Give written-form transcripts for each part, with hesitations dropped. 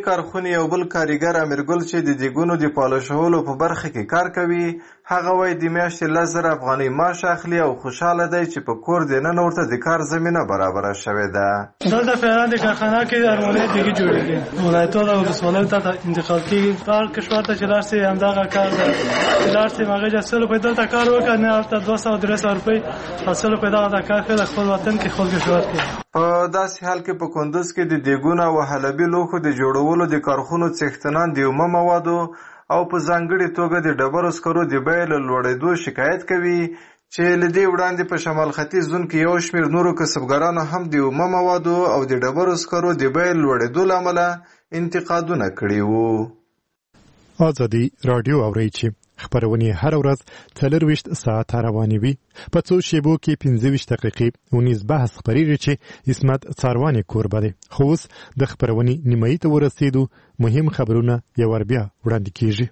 کارخونې یو بل کاریګر امیرګل چې د دیګونو د پالشولو په برخه کې کار کوي، هغه وایي د میاشتې 10,000 افغانۍ معاش اخلي او خوشحاله دی چې په کور دننه ورته د کار زمینه برابره شوې ده. دلته فعلا د کارخانه کې ارماني دیګې جوړېږي، ولایتونو او ولسوالیو ته انتقال کېږي. هر کشور ته چې لاړ شي همدغه کار دی، چې لاړ شي هغه 100 روپۍ دلته کار وکړي، نه هلته 200-300 روپۍ 100 روپۍ دغه کار کوي د خپل وطن کې خپل کشور کې. په داسې حال کې په کندوز کې د دیګونو او حلبي لوښو د جوړولو د کارخونو څښتنان د اومه موادو او په ځانګړې توګه د ډبرو سکرو د بیې له لوړېدو شکایت کوي چې له دې وړاندې په شمال ختیځ زون کې یو شمېر نورو کسبګرانو هم د اومه موادو او د ډبرو سکرو د بیې لوړېدو له امله انتقادونه کړي وو. آزادي راډیو اورئ چې خبرونه هر ورځ 24 ساعت روانې وي. په څو شیبو کې 25 دقیقې ونیز بحث خبرېږي چې اسمت څاروانې کوربه دی. خو اوس د خبرونې نیمایي ته ورسېدو، مهم خبرونه یو ور بیا وړاندې کیږي.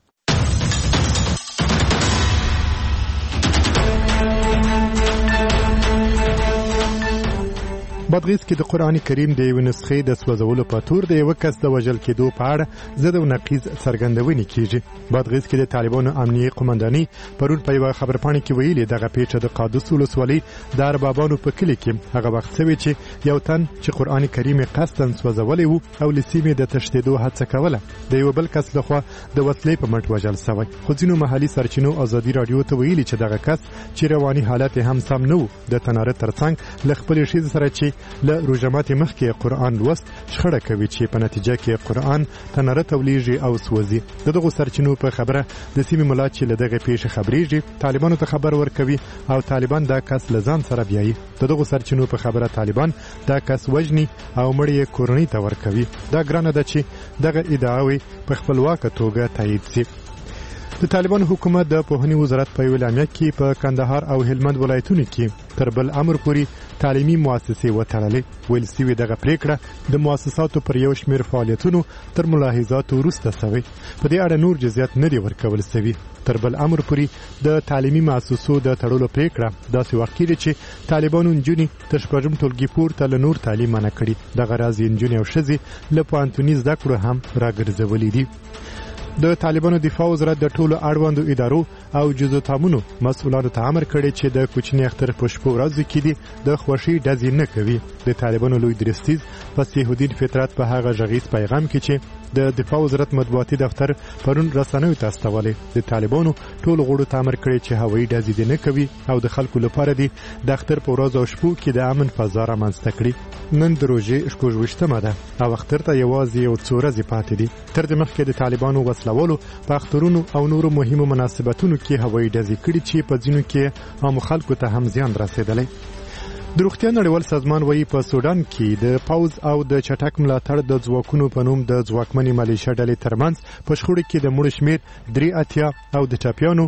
بادغیس کې د قرآن کریم د یو نسخې د سوځولو په تور د یو کس د وژل کېدو په اړه ضد او نقیض څرګندونې کیږي. بادغیس کې د طالبانو امنیه قومنداني پرون په یو خبرپاڼه کې ویلي دغه پیښه د قادس ولسوالۍ د اربابانو په کلي کې هغه وخت شوی چې یو تن چې قرآن کریم قصداً سوځولی و او له سیمې د تښتېدو هڅه کوله د یو بل کس لخوا د وسلې په مټ وژل شوی. خو ځینو محلي سرچینو ازادي راډیو ته ویلي چې دغه کس چې رواني حالت هم سم نه و د تناره ترڅنګ له خپلې ښځې سره چې له روژماتې مخکې قرآن لوست شخړه کوي چې په نتیجه کې قرآن تناره تولیږي او سوځي. دغه سرچینو په خبره د سیمې ملا چې له دغه پیښې خبرېږي طالبانو ته خبر ورکوي او طالبان دا کس له ځان سره بیایي. دغه سرچینو په خبره طالبان دا کس وژني او مړ یې کورنۍ ته ورکوي. دا ګرانه ده چې دغه ادعاوې په خپلواکه توګه تایید شي. د طالبان حکومت د پوهنې وزارت په یو اعلامیه کې په کندهار او هلمند ولایتونو کې تر بل امر پورې تعلیمي مؤسسې وتړلې. ویل شوي دغه پریکړه د مؤسساتو پر یو شمېر فعالیتونو تر ملاحظاتو وروسته شوې. په دې اړه نور جزئیات نه دي ورکول شوي. تر بل امر پورې د تعلیمي مؤسسو د تړلو پریکړه داسې وخت کې چې طالبانو نجونې تر شپږم ټولګي پورته له نور تعلیم منع کړي. دغه راز نجونې او ښځې له پوهنتوني زده کړو هم راګرځولې دي. د طالبانو دفاع وزارت د ټولو اړوندو ادارو او جزو تامونو مسؤلانو ته امر کړی چې د کوچني اختر په شپو ورځو کې دي د خوښۍ ډزې نه کوي. د طالبانو لوی درستیز فصیح الدین فطرت په هغه غږیز پیغام کې چې د دفاع وزارت مطبوعاتي دفتر پرون رسنیو ته استولې د طالبانو ټول غړو ته امر کړی چې هوایي ډزې نه کوي او د خلکو لپاره دي د اختر په ورځ او شپو کې د امن فضا رامنځته کړي. نن د روژې 28مه ده او اختر ته یوازې یو څو ورځې پاتې دي. تر دې مخکې د طالبانو وسلوالو په اخترونو او نورو مهمو مناسبتونو کې هوایي ډزې کړي چې په ځینو کې عام خلکو ته هم زیان رسېدلی. د روغتیا نړیوال سازمان وایي په سودان کې د پوځ او د چټک ملاتړ د ځواکونو په نوم د ځواکمنې ملیشه ډلې ترمنځ په شخړو کې د مړو شمېر 83 او د ټپیانو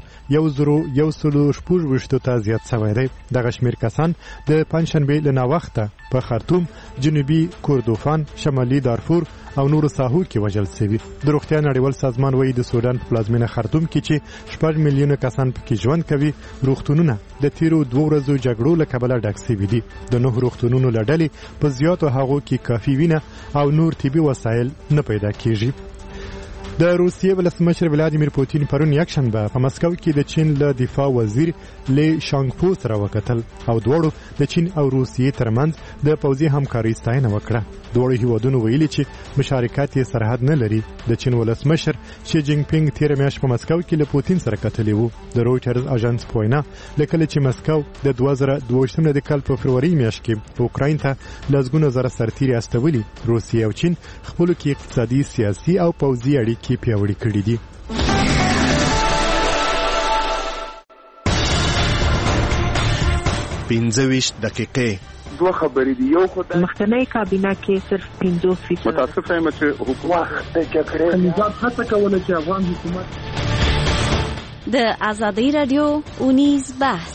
1,126 ته زیات شوی دی. دغه شمېر کسان د پنجشنبې له ناوخته په خرطوم، جنوبي کردوفان، شمالي دارفور او نورو ساحو کې وژل شوي. د روغتیا نړیوال سازمان وایي د سودان په پلازمینه خرطوم کې چې 6 میلیونه کسان پکې ژوند کوي روغتونونه د تیرو 2 ورځو جګړو له کبله ډک شوي دي. د 9 روغتونونو له ډلې په زیاتو هغو کې کافي وینه او نور طبي وسایل نه پیدا کیږي. د روسیې ولسمشر ولادیمیر پوتین پرون یکشنبه په مسکو کې د چین له دفاع وزیر لی شانګپو سره وکتل او دواړو د چین او روسیې ترمنځ د پوځي همکارۍ ستاینه وکړه. دواړو هیوادونو ویلي چې مشارکت یې سرحد نه لري. د چین ولسمشر شي جینګ پینګ تیر میاشت په مسکو کې له پوتین سره کتلی وو. د رویټرز اژانس په وینا لکه چې مسکو د 2022 کال په فروری میاشت کې اوکراین ته لږونه زره سرتیري استولي، روسیې او چین خپل کې اقتصادي، سیاسي او پوځي اړیکې پیاوړې کړې دي. 25 دقیقې دوه خبرې دي. یو خدای مخکنی کابینه کې صرف 50% متاسف یم چې حکومت نظام هڅه کوله چې افغان حکومت د آزادۍ رادیو اونیز بحث.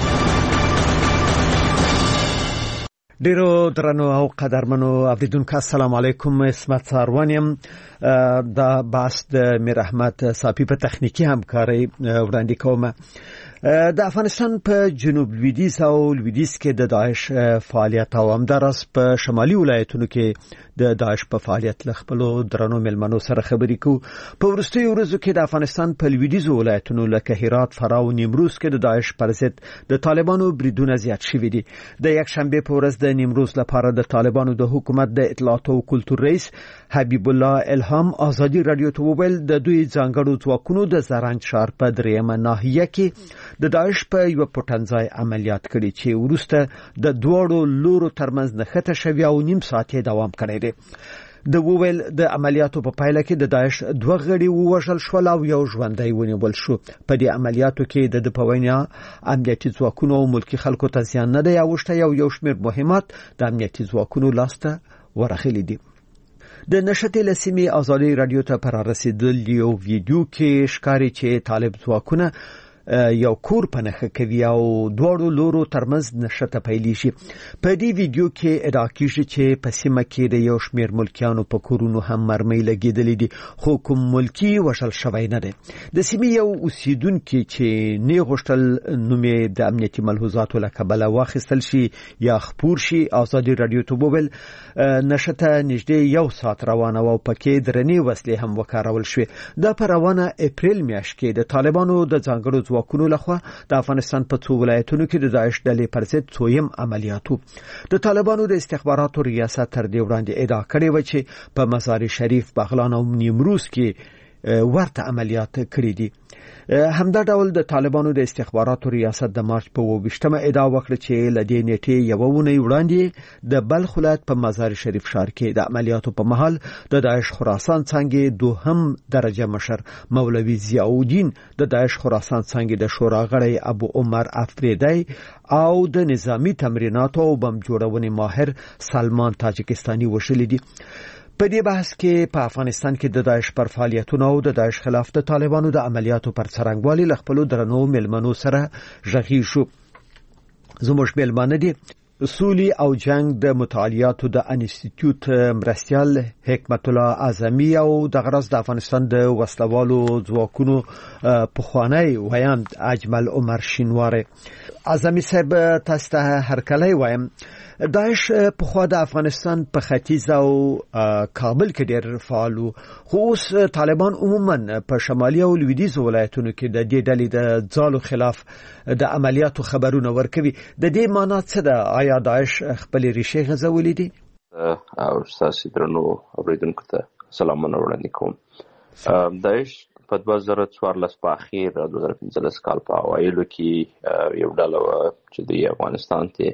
ډیرو درنو او قدرمنو اوریدونکو السلام علیکم. اسمت څاروانیم دا بحث د میر احمد صافی په تخنیکی همکاري وړاندې کوم. د افغانستان په جنوب لویدیځ او لویدیځ کې د داعش فعالیت او همدارس په شمالي ولایتونو کې د داعش په فعالیت له خپلو درنو ملمنو سره خبرې کوو. په وروستیو ورځو کې د افغانستان په لویدیځو ولایتونو لکه هرات، فراه او نیمروز کې د داعش پر ضد د طالبانو بریدونه زیات شوي دي. د یکشنبه په ورځ د نیمروز لپاره د طالبانو د حکومت د اطلاعات او کلتور رئیس حبیب الله الهام ازادي رادیو ته وویل د دوی ځانګړو ځواکونو د زرنج ښار په دریمه ناحیه کې د داعش په یو پټنځای عملیات کړي چې وروسته د دوړو لورو ترمنځ نښته شوی او نیم ساعت دوام کړی دی. د وویل د عملیاتو په پایله کې د داعش 2 غړي ووژل شول او یو ژوندی ونیول شو. په دې عملیاتو کې د پوینیا امنیتي ځواکونو او ملکی خلکو ته زیان نه دی اوښتی او یو شمېر مهمات د امنیتي ځواکونو لاسته ورغلي دي. د نشته لسیمي ازادي رادیو ته پر رسیدل یو ویډیو کې ښکاري چې طالب ځواکونه یو کور په نښه کوي او دوړو لورو ترمنځ نښته پیلېږي. په دې ویډیو کې ادعا کیږي چې په سیمه کې د یو شمېر ملکیانو په کورونو هم مرمۍ لګېدلې دي، خو کوم ملکی وژل شوی نه دی. د سیمې یو اوسیدونکي چې نه غوښتل نوم یې د امنیتي ملحوظاتو له کبله واخیستل شي یا خپور شي ازادي رادیو ته وویل نښته نږدې یو ساعت روانه و او پکې درنې وسلې هم وکارول شوې. دا په روانه اپریل میاشت کې د طالبانو د ځانګړو ځواکونو لخوا د افغانستان په څو ولایتونو کې د داعش ډلې پر ضد څویم عملیاتو. د طالبانو د استخباراتو ریاست تر دې وړاندې ادعا کړې و چې په مزار شریف، بغلان او نیمروز کې ورته عملیات کړي دي. همدا ډول د طالبانو د استخباراتو ریاست د مارچ په 28مه ادعا وکړه چې ل دې نیټې یو ونې وړاندې د بلخ ولایت په مزار شریف ښار کې د عملیاتو په مهال د داعش خراسان څنګه دوهم درجه مشر مولوي ضیاء الدین، د داعش خراسان څنګه د شورا غړی ابو عمر افریدی او د نظامی تمریناتو او بم جوړونې ماهر سلمان تاجکستاني وشلې دي. په دې بحث کې په افغانستان کې د داعش پر فعالیتونو او د داعش خلاف د طالبانو د عملیاتو پر څرنګوالي له خپلو درنو ملمنو سره غږیږ شو. زموږ ملمانه دي سولي او جنگ د مطالعاتو د انسټیټیوټ مرستیال حکمت الله اعظمي او د غرض د افغانستان د وسلوالو ځواکونو پخوانی ویاند اجمل عمر شینواره. اعظمي صاحب تاسو ته هرکلی وایم. داعش په خوا د افغانستان په ختیځ او کابل کې ډېر فعال وو، خو اوس طالبان عموما په شمالي او لویدیځ ولایتونو کې د دې ډلې د ځالو خلاف د عملیاتو خبرونه ورکوي. د دې معنا څه ده؟ آیا داعش خپل ریښې غځولې دي؟ او تاسو درنو اوریدونکو ته سلامونه وړاندې کوم. داعش په 2014 په اخیر 2015 کال په اوایلو کې یو ډله چې د افغانستان ته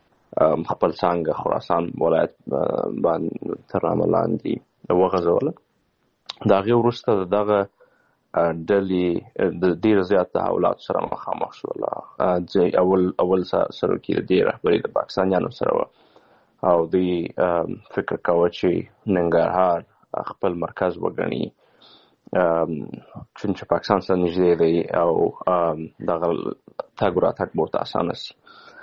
خپل څنګه خراسان ولایت باندې تر عملاندې وغځول. دا غي وروسته دغه ډلې د ډیر زیات تحولات سره مخامخ شول. اول سره کې د رهبري د پاکستانیانو سره او د فکر کاوه چې ننګرهار خپل مرکز وګڼي چې پاکستان سره نږدې دی او دغه تګ راتګ ورته اسانه شي.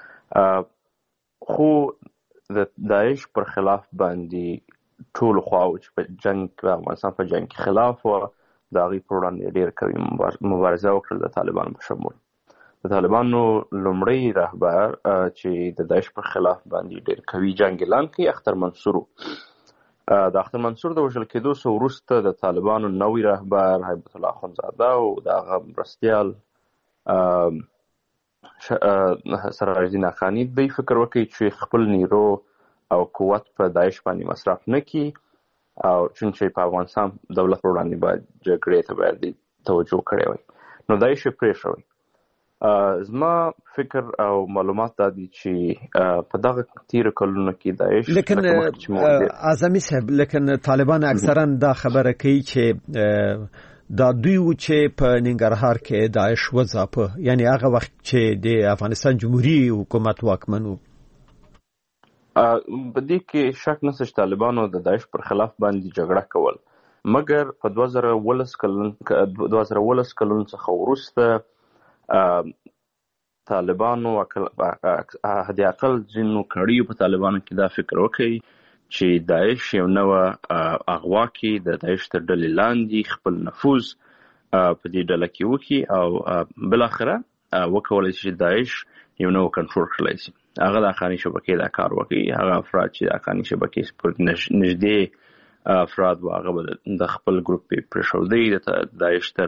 خو د داعش پر خلاف باندې ټول خواو چې په جنگ کې افغانستان په جنگ کې خلاف و د هغې پر وړاندې ډېر قوي مبارزه وکړل د طالبانو په شمول. د طالبانو لومړی رهبر چې د داعش پر خلاف باندې ډېر قوي جنگ اعلان کړي اختر منصور. د اختر منصور د وژل کېدو څخه وروسته د طالبانو نوی رهبر هیبت الله اخندزاده او د هغه مرستیال سراج الدین اخانی دوی فکر وکړي چې خپل نیرو او قوت په داعش باندې مصرف نه کړي او چې په افغانستان دولت پر وړاندې باید جګړې ته باید توجه کړې وای، نو داعش یې پرېښوی. زما فکر او معلومات دا دي چې په دغه تیرو کلونو کې داعش لیکن اعظمي صاحب لیکن طالبان اکثرا دا خبره کوي چې دا دوی و چې په ننګرهار کې داعش وځاپه، یعنی هغه وخت چې د افغانستان جمهوریت حکومت واکمن و. په دې کې شک نشته چې طالبانو د داعش پر خلاف باندې جګړه کول، مګر په 2019 کلن څخه وروسته طالبانو حد اقل ځینو کړیو په طالبانو کې دا فکر وکړي چې داعش یو نوه اغوا کې د داعش تر ډلې لاندې خپل نفوذ په دې ډله کې وکړي او بالاخره وکولای شي داعش یو نو کنټرول کړلی شي. هغه د حقاني شبکې دا کار وکړي. هغه افراد چې د حقاني شبکې پر نږدې افراد و هغه به د خپل ګروپ پرېښودی د داعش تر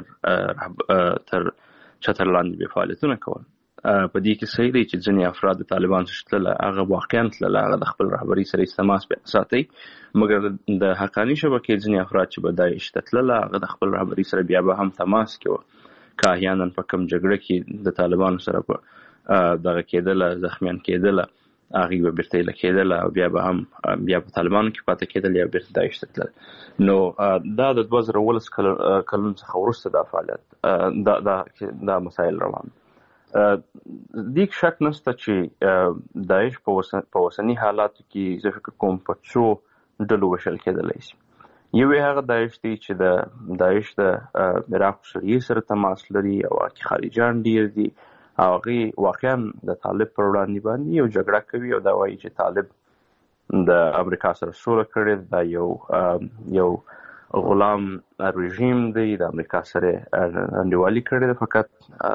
چتر لاندې به فعالیتونه کول. په دې کې صحیح دی چې ځینې افراد د طالبان څخه تلله، هغه واقعا تلله، هغه د خپل رهبري سره تماس ساتي، مګر د حقاني شبکې ځینې افراد چې به داعش ته تلله هغه د خپل رهبري سره بیا به هم تماس کوي. که احیانا په کوم جګړه کې د طالبانو سره په دغه کېدله، زخمیان کېدله، هغوی به بیرته ایله کېدله او بیا به هم بیا په طالبانو کې پاتې کېدل یا بیرته داعش ته تلل. نو دا د 2019 کلونو څخه وروسته دا فعالیت دا مسایل روان. دې شک نشته چې داعش په اوسني حالاتو کې زه فکر کوم په څو ډلو ویشل کېدلی شي. یو هغه داعش دی چې د داعش د عراق سوریې سره تماس لري او خارجیان ډېر دي او هغوی واقعا د طالب پر وړاندې باندې یو جګړه کوي او دا وایي چې طالب د امریکا سره سوله کړې، دا یو غلام رژیم دی، د امریکا سره انډیوالي کړې ده. فقط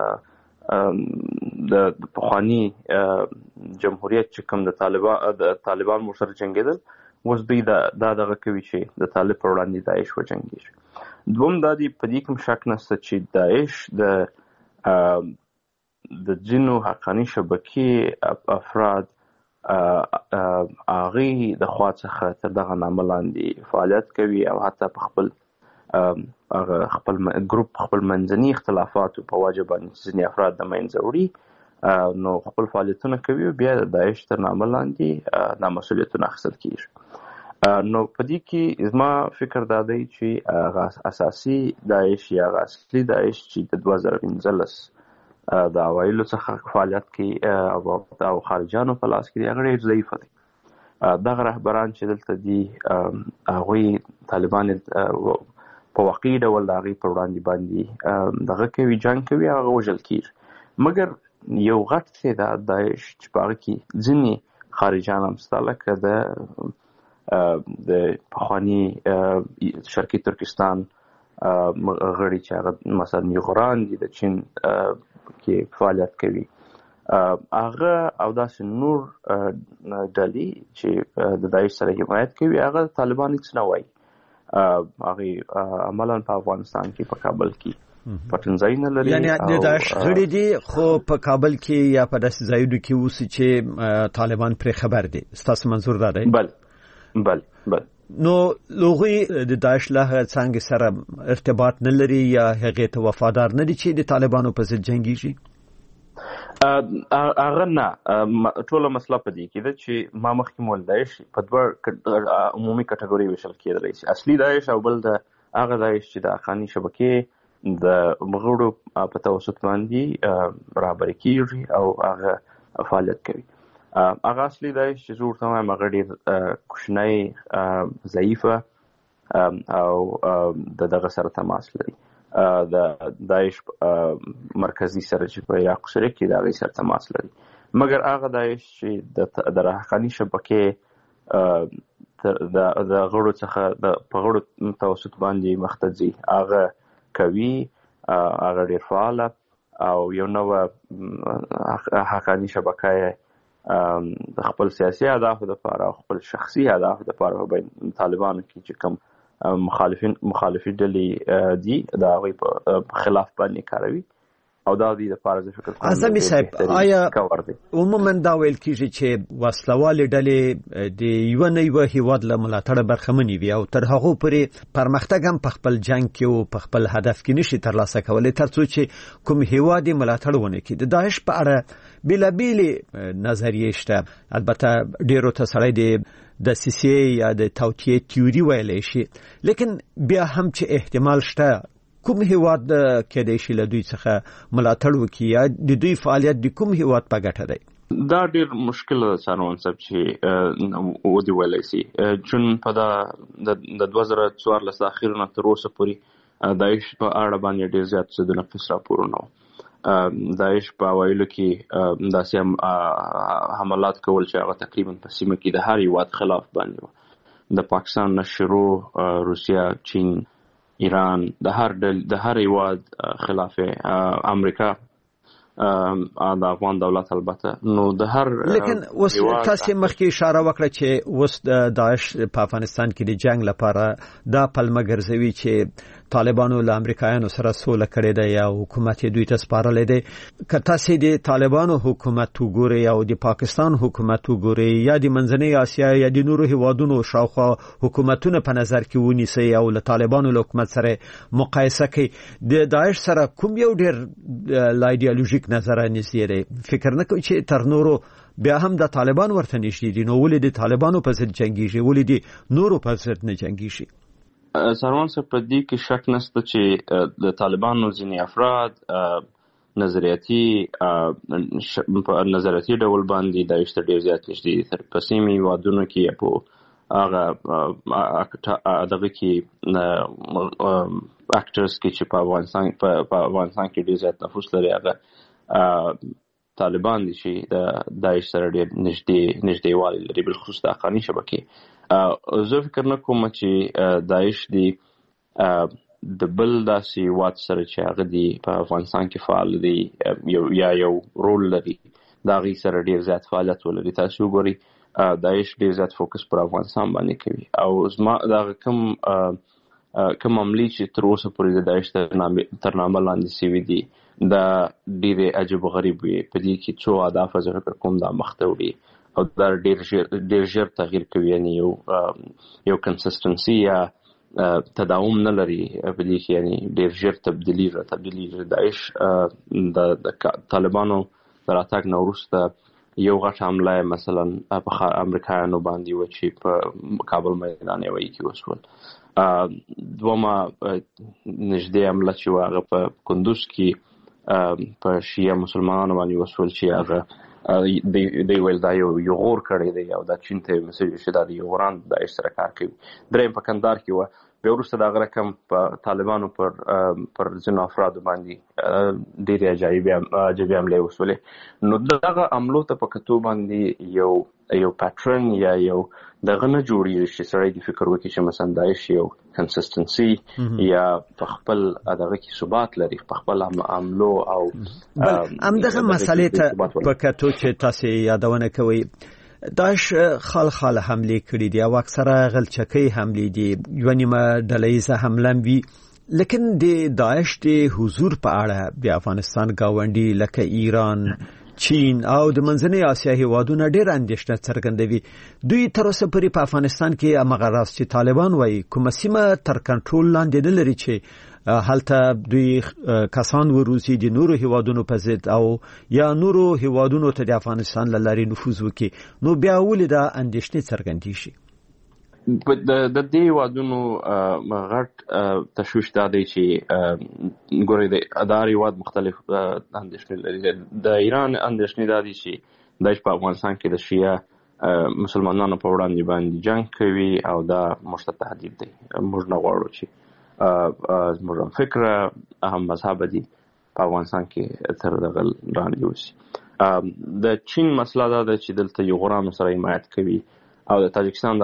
د پخواني جمهوریت چې کوم د طالبان ورسره جنګېدل، اوس دوی دا دغه کوي چې د طالب پر وړاندې داعش وجنګېږي. دوم دا دی په دې کوم شک نشته چې داعش د ځینو حقاني شبکې افراد هغوی د خوا څخه تر دغه نامه لاندې فعالیت کوي او حتی په خپل ګروپ خپل منځني اختلافاتو په وجه باندې ځینې افراد د منځه وړي، نو خپل فعالیتونه کوي او بیا د داعش تر نامه لاندې دا مسؤلیتونه اخیستل کېږي. نو په دې کې زما فکر دا دی چې هغه اساسي داعش یا هغه اصلي داعش چې د 2015 د اوایلو څخه فعالیت کوي او خارجیانو په لاس کې دي، هغه ډېر ضعیفه دی. دغه رهبران چې دلته دي هغوی طالبان په واقعي ډول د هغوی پر وړاندې باندې دغه کوي، جنګ کوي، هغه وژل کېږي. مګر یو غټ تعداد داعش چې په هغه کې ځینې خارجیان هم شته، لکه د پخواني شرقي ترکستان غړي چې هغه مثلا یغران دي، د چین کې فعالیت کوي، هغه او داسې نور ډلې چې د داعش سره حمایت کوي، هغه طالبان هیڅ نه وایي. هغوی عملا په افغانستان کې په کابل کې پټنځای نه لري، یعنی د داعش غړي دي خو په کابل کې یا په داسې ځایونو کې اوسي چې طالبان پرې خبر دي. ستاسو منظور دا دی؟ بل نو لوغوی د داعش له څنګه سره ارتباط نه لري یا هغه ته وفادار نه دي چې د طالبانو په ضد جنگيږي؟ هغه نه، ټوله مسله په دې کې ده چې ما مخکې مول داعش په دوه عمومي کټګوري ویشل کېدلی شي، اصلي داعش او بل د هغه داعش چې د حقاني شبکې د غړو په توسط باندې رهبري کېږي او هغه فعالیت کوي. هغه اصلي داعش چې زه ورته وایم هغه ډېر کوچنی، ضعیفه او دغه سره تماس لري. د داعش مرکزي سره چې په عراق سره کې د هغې سره تماس لري، مګر هغه داعش چې د حقاني شبکې د غړو څخه په غړو توسط باندې مخته ځي، هغه کوي، هغه ډېر فعاله او یو نوع حقاني شبکه د خپل سیاسي اهدافو دپاره او خپل شخصي اهدافو دپاره په طالبانو کې چې کوم مخالفي ډلې دي د هغوی په خلاف باندې کاروي او دا د لپاره زه فکر کوم اعظمي صاحب آیا عموما دا ویل کېږي چې وسلوالې ډلې د یو نه یو هیواد له ملاتړ برخمنې وي او تر هغو پورې پرمختګ هم په خپل جنګ کې او په خپل هدف کې نشي ترلاسه کولی تر څو چې کوم هیواد ملاتړ ونه کړي. د داعش په اړه بېلابېلې نظریې شته، البته ډېرو ته سړی د سیسي یا د توطیې تیوري ویلی شي، لیکن بیا هم چې احتمال شته کوم هیواد کېدای شي له دوی څخه ملاتړ وکړي یا د دوی فعالیت د کوم هیواد په ګټه دی؟ دا ډېر مشکل ده سانون صاحب چې ودې ویلی شي، چون په د 2014 اخرونه تر اوسه پورې داعش په اړه باندې ډېر زیات څه د نفس راپورونه وو. داعش په اوایلو کې داسې حملات کول چې هغه تقریبا په سیمه کې د هر هیواد خلاف باندې وو، د پاکستان نه شروع، روسیه، چین، ایران، د هر هیواد خلاف، امریکا د افغان دولت البته نو د هر لیکن اوس تاسو مخکې اشاره وکړه چې اوس د داعش په افغانستان کې د جنگ لپاره دا پلمه ګرځوي چې طالبانو له امریکایانو سره سوله کړې ده یا حکومت دوی ته سپارلې ده. که تاسو د طالبانو حکومت وګورئ او د پاکستان حکومت وګورئ یا د منځنۍ اسیا یا د نورو هیوادونو شاوخوا حکومتونه په نظر کې ونیسئ او له طالبانو له حکومت سره مقایسه کړئ، د داعش سره کوم یو ډیر لا ایدئولوژیک نظر نږدې دی؟ فکر نه کوئ چې تر نورو بیا هم د طالبان ورته نږدې دي؟ نو ولې د طالبانو په ضد جنگیږي، ولې د نورو په ضد نه جنگیږي؟ سروان صاحب په دې کې شک نشته چې د طالبانو ځینې افراد نظریاتي ډول باندې داعش ته ډېر زیات نږدې دي. تر پسیمي هیوادونو کې په هغه دغه کې اکټرز کې چې په افغانستان کې ډېر زیات نفوس لري هغه طالبان دي چې د داعش سره ډېر نږدې والی لري، بالخصوص د افغاني شبکې. زه فکر نه کوم چې داعش دی د بل داسې هیواد سره چې هغه دی په افغانستان کې فعال دی یو رول لري د هغې سره ډېر زیات فعالیت ولري. تاسو وګورئ داعش ډېر زیات فوکس پر افغانستان باندې کوي او زما دغه کوم عملي چې تر اوسه پورې د داعش تر نامه لاندې سوي دي دا ډېرې عجب و غریب وي. په دې کې څو اهداف زه فکر کوم دا مخته وړي او دا ډېر ژر تغییر کوي، یعنی یو کنسسټنسي یا تداوم نه لري په دې کې، یعنی ډېر ژر تبدیلي. داعش د طالبانو د راتګ نه وروسته یو غټ حمله مثلا په امریکایانو باندې و چې په کابل میدان یوې کې وسول. دومه نږدې حمله چې و هغه په کندوز کې په شیعه مسلمانانو باندې وسول چې هغه دی ویل دا یو غور کړی دی او دا چین ته مسیج چې دا د یوران د داعش سره کار کوي. دریم په کندهار کې و، بیا وروسته د هغه رقم په طالبانو پر ځینو افرادو باندې ډېرې عجیبې حملې وسولې. نو دغه حملو ته په کتو باندې یو پیټرن یا یو دغه نه جوړېږي چې سړی د فکر وکړي چې مثلا داعش یو کنسسټنسي یا په خپل دغه کې ثبات لري، په خپل حملو او همدغه مسئلې ته په کتو چې تاسو یادونه کوئ داعش خال حمله کړې دي او اکثره غلچکۍ حملې دي، یو نیمه ډلهیزه حمله وي. لیکن د داعش د حضور په اړه د افغانستان گاونډي لکه ایران، چین او د منځنۍ اسیا هیوادونه ډېر اندېښنه څرګندوي. دوی تر اوسه پورې په افغانستان کې هغه راز چې طالبان وایي کومه سیمه تر کنټرول لاندې نه لري چې هلته دوی کسان وروزي د نورو هیوادونو په ضد او یا نورو هیوادونو ته د افغانستان له لارې نفوذ وکړي. نو بیا ولې دا اندېښنې څرګندېږي؟ د دې هیوادونو غټ تشویش دا دی چې ګورئ د هر هیواد مختلف اندېښنې لري. د ایران اندېښنې دا دي چې داعش په افغانستان کې د شیعه مسلمانانو په وړاندې باندې جنگ کوي او دا موږ ته تهدید دی. موږ نه غواړو چې زموږ هم فکره هم مذهب دي په افغانستان کې تر دغه لاندې وشي. د چین مسله دا ده چې دلته یوغورانو سره حمایت کوي او د تاجکستان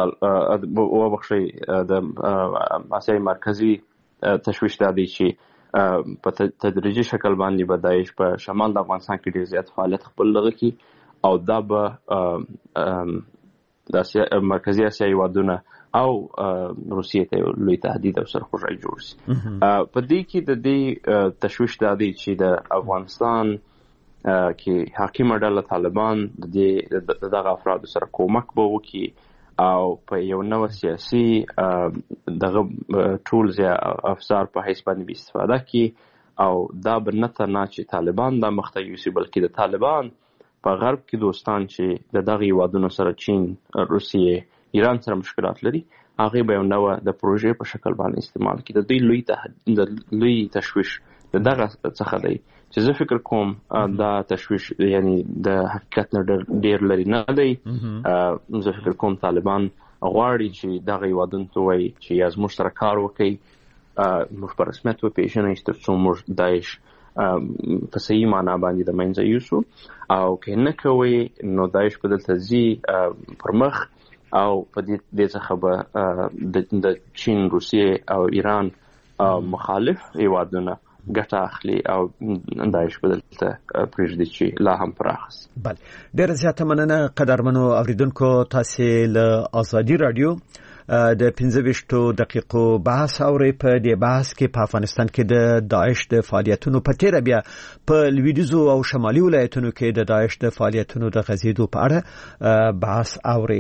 د آسیای مرکزي تشویش دا دی چې په تدریجي شکل باندې به داعش په شمال د افغانستان کې ډېر زیات فعالیت خپل لغه کی او دا به د مرکزي اسیا هیوادونه او روسیې ته لوی تهدید او سرخوږی جوړ شي. په دې کې د دې تشویش دا دی چې د افغانستان کې حاکمه ډله طالبان د دغه افرادو سره کومک به وکړي او په یو نوع سیاسي دغه ټولز یا افسار په حیث باندې استفاده کړي او دا به نه تنها چې طالبان دا مخته یوسي بلکې د طالبان په غرب کې دوستان چې د دغه هیوادونو سره چین، روسیې، ایران سره مشکلات لري هغه به یو نوع د پروژې په شکل باندې استعمال کړي. د لوی تشویش دغه څخه دی چې زه فکر کوم دا تشویش یعنی د حقیقت نه ډېر لري نه دی. زه فکر کوم طالبان غواړي چې دغه هیوادونو ته وایي چې یا زموږ سره کار وکړي، موږ په رسمیت وپېژنئ تر څو موږ داعش په صحیح معنا باندې د منځه یوسو او که نه کوئ نو داعش به دلته ځي پر مخ او په دې څخه به د چین، روسیې او ایران مخالف هیوادونه ګټه اخلي او داعش بدلته پرېږدي چې لا هم پراخ شي. بله، ډېر زیاته مننه قدرمنو اوریدونکو. تاسو له آزادي رادیو د 15 دقیقو بحث اوري. په دې بحث کې په افغانستان کې د داعش د فعالیتونو په تیر بیا په لویدیځو او شمالي ولایتونو کې د داعش د فعالیتونو د غزیدو په اړه بحث اوري.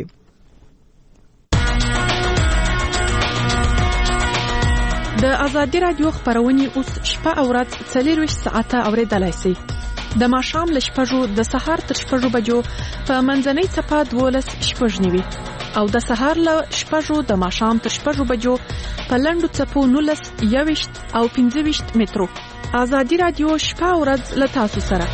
د آزادي رادیو خبرونه اوس شپه او ورځ 24 ساعته اوریدلای شئ. د ماښام له 6 د سهار تر 6 بجو په منځنۍ صفه 12:09 او د سهار له 6 د ماښام تر 6 بجو په لنډو صفو 19 21 او 25 مترو. آزادي رادیو شپه او ورځ له تاسو سره.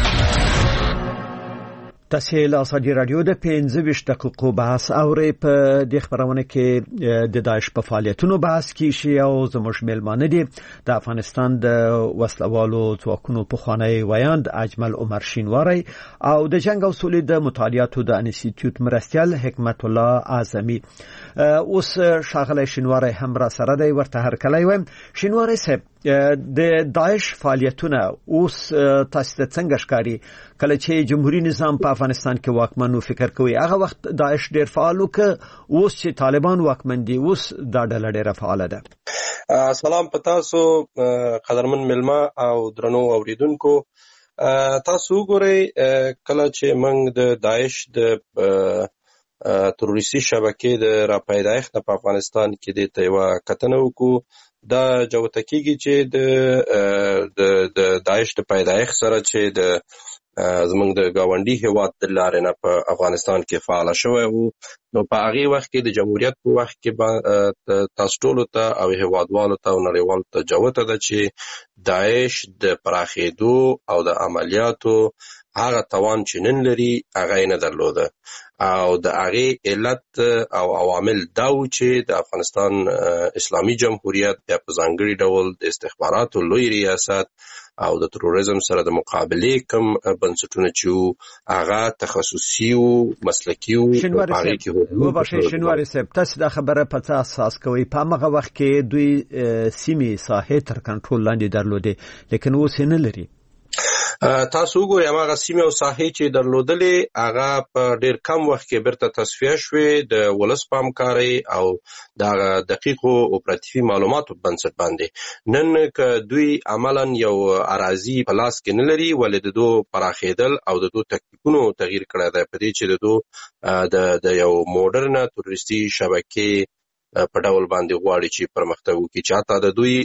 تاسو له آزادي رادیو د 15 دقیقو بحث اوري. په دې خبرونه کې د داعش په فعالیتونو بحث کیږي او زموږ ملمانه دي د افغانستان د وسلوالو ځواکونو پخوانی ویاند اجمل عمر شینواری او د جنگ او سولې د مطالعاتو د انسټیټیوټ مرستیال حکمت الله اعظمي. اوس شاغله شینواری هم را سره دی. ورته هر کله وایم شینواری صاحب، د داعش فعالیتونه اوس تاسو ته څنګه ښکاري؟ کله چې جمهوریت نظام په افغانستان کې واکمن فکر کوي هغه وخت داعش ډیر فعال وکړ، اوس چې طالبان واکمن دي اوس دا ډله ډیره فعال ده. سلام په تاسو قدرمن ملما او درنو اوریدونکو. تاسو وګورئ کله چې موږ د داعش د تروریستي شبکې د راپیدایښت په افغانستان کې د یو کتنه وکړو، دا جوته کیږي چې د داعش د پیدایښت سره چې د زمونږ د گاونډي هیواد د لارې نه په افغانستان کې فعال شوی وو. نو په هغه وخت کې د جمهوریت په وخت کې تاسو ټولو ته او هیوادوالو ته او نړیوالو ته جوته ده چې داعش د پراخېدو او د عملیاتو هغه توان چې نن لري هغه یې نه درلوده او د هغې علت او عوامل دا و چې د افغانستان اسلامي جمهوریت بیا په ځانګړي ډول د استخباراتو لوی ریاست او د تروریزم سره د مقابلې کوم بنسټونه چې هغه تخصصي او مسلکي او شینواری صاحب، تاسو دا خبره په څه اساس کوي؟ په هغه وخت کې دوی سیمې ساحې تر کنټرول لاندې درلودې لیکن اوس یې نه لري. تاسو وګورئ هغه سیمې او ساحې چې درلودلې هغه په ډیر کم وخت کې بیرته تصفیه شوې د ولس په همکارۍ او د دقیقو اپراتیفي معلوماتو په بنسټ باندې. نن که دوی عملا یو اراضي په لاس کې نه لري ولې د دوی پراخېدل او د دوی تکتیکونو تغییر کړی دی په دې چې د دوی د یو موډرن تروریستي شبکې په ډول باندې غواړي چې پرمختګ وکړي چې حتی د دوی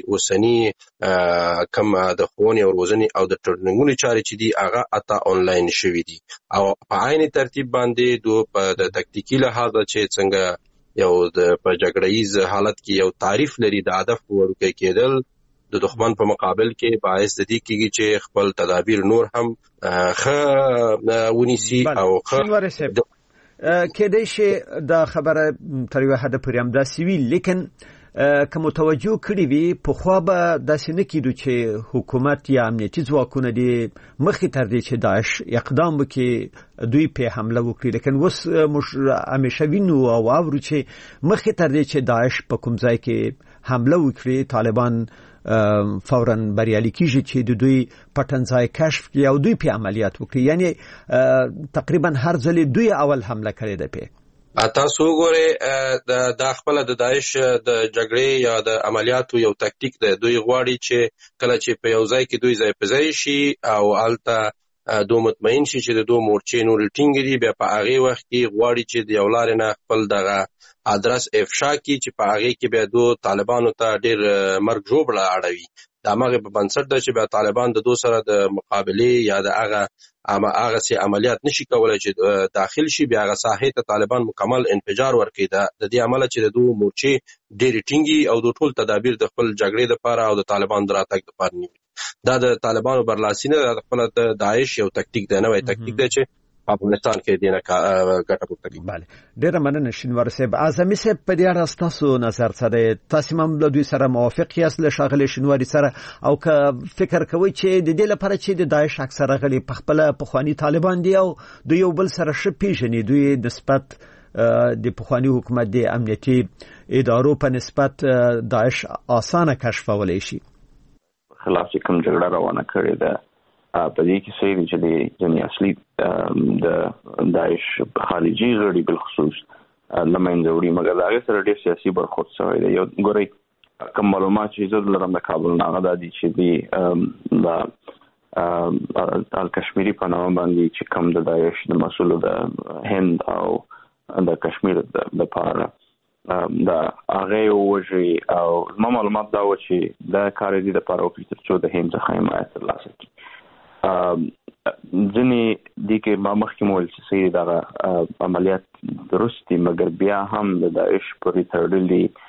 اوسني کم د ښوونې او روزنې او د ټریننګونو چارې چې دي هغه حتی آنلاین شوي دي او په عین ترتیب باندې دوی په د تکتیکي لحاظه چې څنګه یو په جګړه ییز حالت کې یو تعریف لري د هدف وړوکی کېدل د دښمن په مقابل کې باعث د دې کېږي چې خپل تدابیر نور هم ښه ونیسي او ښه کېدای شي دا خبره تر یو حد پورې همداسې وي، لیکن که متوجه کړي وي پخوا به داسې نه کېدو چې حکومت یا امنیتي ځواکونه دې مخکې تر دې چې داعش اقدام وکړي دوی په حمله وکړي، لیکن اوس موږ همیشه وینو او اورو چې مخکې تر دې چې داعش په کوم ځای کې حمله وکړي طالبان فوراً بریالي کیږي چې د دوی پټنځای کشف کړي او دوی په عملیات وکړي. یعنی تقریبا هر ځل دوی اول حمله کړې ده. په تاسو وګورئ دا خپل د داعش د جګړې یا د عملیاتو یو تکتیک ده. دوی غواړي چې کله چې په یو ځای کې دوی ځای په ځای شي او الته دو مطمئن شي چې د دو مورچې نور ټینګ دي، بیا په هغه وخت کې غواړي چې د یو لارې نه خپل دغه ادرس افشا کی چې په هغه کې بیا دو طالبانو ته ډیر مرګ جوړه اړوي. دا هغه په بنسټ ده چې بیا طالبان د دو سره د مقابله یا د هغه سي عملیات نشي کولای چې داخل شي، بیا هغه ساحې ته طالبان مکمل انفجار ورکړي. د دې عمله چې د دو مورچې ډیر ټینګي او د ټول تدابیر د خپل جګړې لپاره او د طالبان دراتګ لپاره نیولي. دا د طالبانو برلاسي نه ده، خپل د داعش یو تکتیک دی، نوې تکتیک دی چې افغانستان کې دینه ګټه پورته کوي. بله، ډیره مننه شینواری صاحب. اعظمي صاحب په دې اړه تاسو نظر څه دی؟ تاسو هم له دوی سره موافق یاست له ښاغلي شینواری سره او که فکر کوئ چې د دې لپاره چې د داعش اکثره غړي په خپل پخوانی طالبان دي او د یو بل سره ښه پیژني، دوی نسبت د پخوانی حکومت د امنیتي ادارو په نسبت داعش آسانه کشفولی شي؟ خلاف چې کوم جګړه روانه کړې ده په دې کې صحیح چې د اصلي د داعش خارجي غړي بالخصوص لمنځه وړي، مګر دا غیر ډېر سیاسي برخورد شوی دی. یو ګورئ کوم معلومات چې زه لرم د کابل نه هغه دي چې د کشمیری په نامه باندې چې کوم د داعش د مسؤل د هند او د کشمیر د پاره دا هغه وجه او معلومات دا و چې دا کار دي د پاره او چې د هند څخه حمایت ترلاسه کړي. ځینې دي کې ما مخکې مول چې سي دا عملیات درستي، مګر بیا هم د داعش پورې تړلي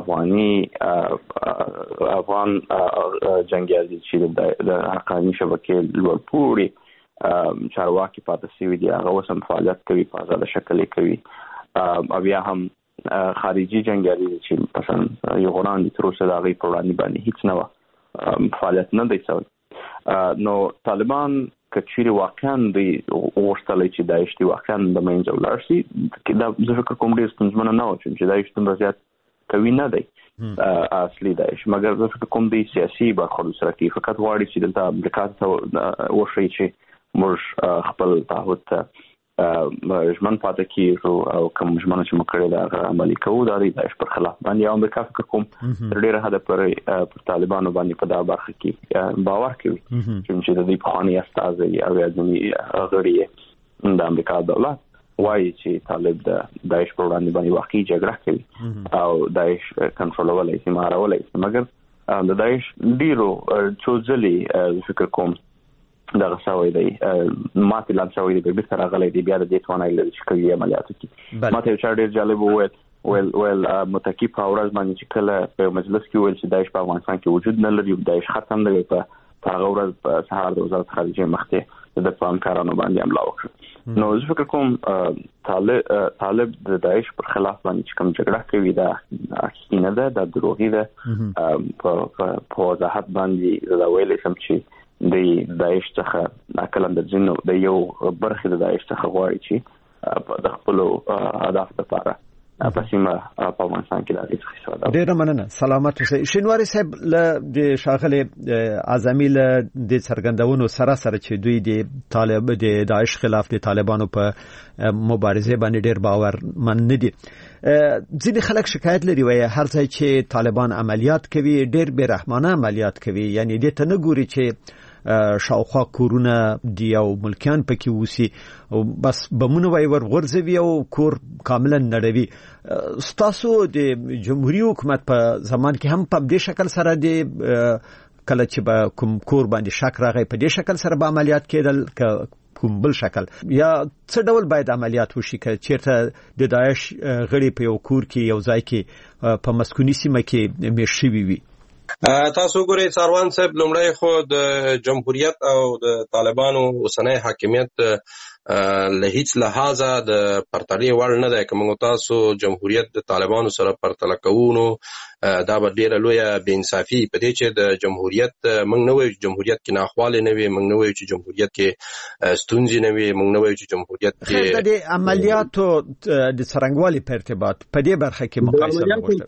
افغان جنگیالي چې د حقاني شبکې لوړ پوړي چارواکي پاتې شوي دي هغه اوس هم فعالیت کوي په آزاد شکل کوي. او بیا هم خارجي جنگیالي چې مثلا یو غران دي تر اوسه د هغې په وړاندې باندې هیڅ نه فعالیت نه دی شوی. نو طالبان کچېرې واقعا دوی غوښتلی چې داعش دي واقعا د منځه ولاړ شي، دا زه فکر کوم ډېر ستونزمنه نه وه چې داعش دومره زیات قوي نه دی اصلي داعش، مګر زه فکر کوم دوی سیاسي برخورد سره کوي، فقط غواړي چې دلته امریکا ته وښیي چې موږ خپل تعهد ته ژمن پاتې کېږو او کوم ژمنه چې موږ کړې ده هغه عملي کوو. دا د داعش پر خلاف باندې امریکا فکر کوم تر ډېره حده پر طالبانو باندې په دا برخه کې باور کوي چې د دې پخواني استازي او ځینې غړي د امریکا دولت وایي چې طالب د داعش پر وړاندې باندې واقعي جګړه کوي او داعش کنټرولولی شي، مهارولی شي، مګر د داعش ډېرو څو ځلې فکر کوم دغه شوی دی ماتې لاندې شوی دی، بېرته راغلی دی، بیا د دې توانایي لري چې کوي عملیاتو کې. ماته یو چا ډېر جالب وویل متقي په ورځ باندې چې کله په مجلس کې وویل چې داعش په افغانستان کې وجود نه لري، داعش ختم دی، په هغه ورځ په سهار د وزارت خارجه مخکې د پامکارانو باندې حمله وکړه. نو زه فکر کوم طالب د داعش پر خلاف باندې چې کوم جګړه کوي دا حقیقي نه ده، دا دروغي ده. په وضاحت باندې دا ویلی شم چې د داعش څخه کله د ځینو د یو برخې د داعش څخه غواړي چې د خپلو اهدافو لپاره په سیمه په افغانستان کې د هغې څخه استفاده وکړي. ډېره مننه. سلامت اوسئ. شینواري صاحب، له د ښاغلي اعظمي له د څرګندونو سره چې دوی د داعش خلاف د طالبانو په مبارزه باندې ډېر باورمن نه دي، ځینې خلک شکایت لري وایي هر ځای چې طالبان عملیات کوي ډېر بې رحمانه عملیات کوي، یعنی دې ته نه ګوري چې شاوخوا کورونه دی او ملکیان پکې اوسي او بس بمونه وای ورغورځوي او کور کاملا نړوي. ستاسو د جمهوریت حکومت په زمان کې هم په دې شکل سره دی کله چې به کوم کور باندې شک راغی په دې شکل سره به عملیات کېدل کوم بل شکل، یا څه ډول باید عملیات وشي که چیرته د داعش غړي په یو کور کې یو ځای کې په مسکوني سیمه کې میشت شوي وي؟ تاسو ګورئ ساروان صاحب، لومړی خو د جمهوریت او د طالبانو اوسنی حاکمیت له هیڅ لحاظه د پرتلې وړ نه دی. که موږ تاسو جمهوریت د طالبانو سره پرتله کوو نو دا به ډېره لویه بېانصافي په دې چې د جمهوریت موږ نه وایو چې جمهوریت کې ناخوالې نه وي، موږ نه وایو چې جمهوریت کې ستونزې نه وي، موږ نه وایو چې جمهوریت کې د عملیاتو د څرنګوالي په ارتباط په دې برخه کې مقایسه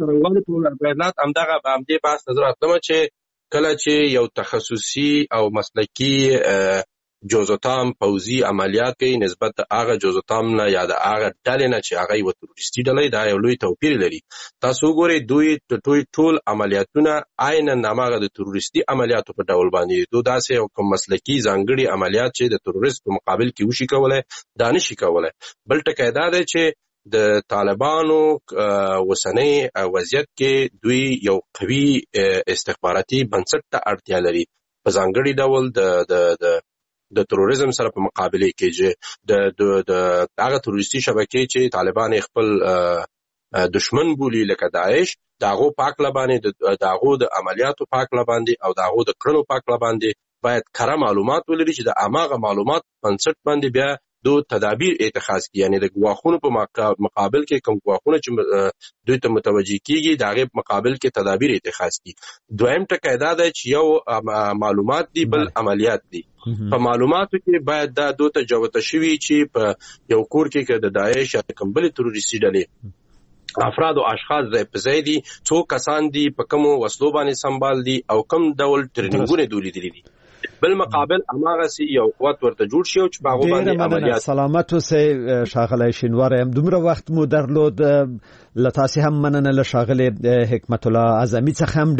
وکړو. همدغه بحث ته زه راتلم چې کله چې یو تخصصي او مسلکي جزوتام پوځي عملیات کوي نسبت د هغه جزوتام نه یا د هغه ډلې نه چې هغه یوه تروریستي ډله دا یو لوی توپیر لري. تاسو وګورئ دوی ټول عملیاتونه عینا هماغه د تروریستي عملیاتو په ډول باندې دو داسې یو کوم مسلکي ځانګړي عملیات چې د تروریست په مقابل کې وشي کولی دا نشي کولی. بل ټکی دا دی چې د طالبانو اوسنی وضعیت کې دوی یو قوي استخباراتي بنسټ ته اړتیا لري په ځانګړي ډول د تروریزم سره په مقابله کې چې د هغه تروریستي شبکې چې طالبان خپل دشمن بولي لکه داعش، د هغو په هکله باندې د هغو د عملیاتو په هکله باندې او د هغو د کړنو په هکله باندې باید کره معلومات ولري چې د هماغه معلومات بنسټ باندې بیا دو تدابیر اتخاذ کی، یعنی د ګواښونو په مقابل کې کوم ګواښونه چې دوی ته متوجه کیږي د هغې مقابل کې تدابیر اتخاذ کی. دویم ټکی دا دی چې یو معلومات دي بل عملیات دي. په معلوماتو کې باید دا دو ته جوته شوي چې په یو کور کې د داعش یا کوم بلې تروریستي ډلې افراد او اشخاص د پزیدي څو کسان دي په کوم وسلو باندې سنبال دي او کوم ډول ټریننګونه دولیدلي دي بل مقابل اماغه سي یو قوت ورته جوړ شي او چې باغ باندې عملیات سلامت اوسه شاغله شینوار هم دومره وخت مو درلود لتاسې هم مننه له شاغله حکمت الله اعظمي څخه